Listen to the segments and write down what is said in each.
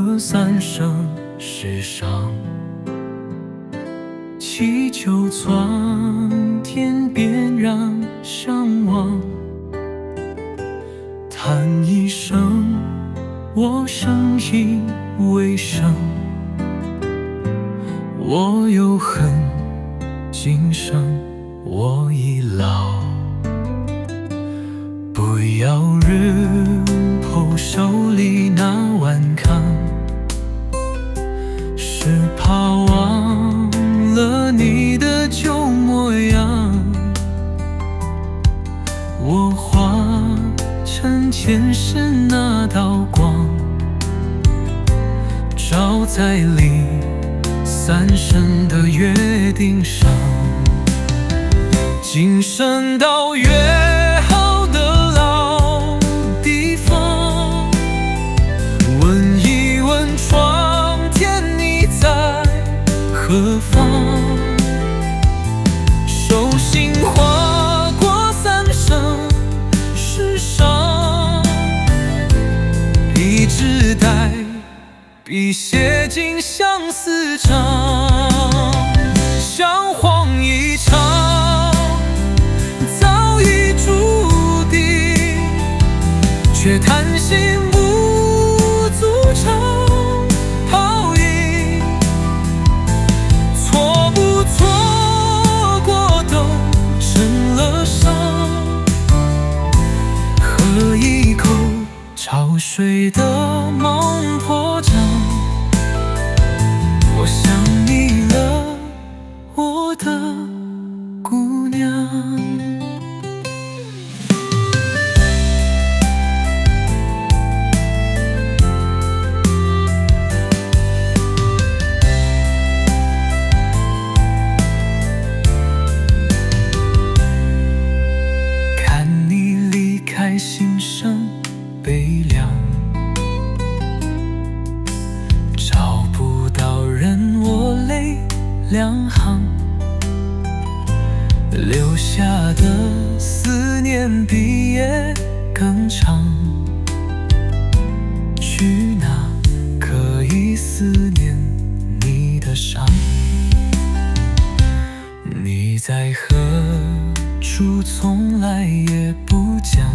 歌三生石上，祈求苍天别让相忘。叹一声，我声音未声，我有恨，今生我已老。不要日后手里那碗糠，是怕忘了你的旧模样。我化成前世那道光，照在离三生的约定上。今生到约好的老地方，问一问苍天你在何方？手心划过三生石上，一纸带笔写进相思章，相晃一场，早已注定，却贪心不足长泡影。错不错过都成了伤，喝一口潮水的梦破障。我想你了，我的姑娘。看你离开，心生悲凉，找不到人，我泪两行，留下的思念比夜更长。去哪可以思念你的伤？你在何处，从来也不讲，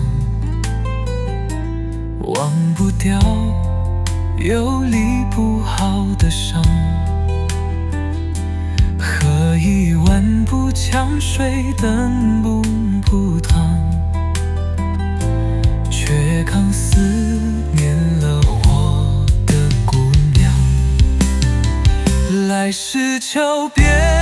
忘不掉又理不好的伤。喝一碗不呛水，炖不铺汤，却更思念了我的姑娘。来世求别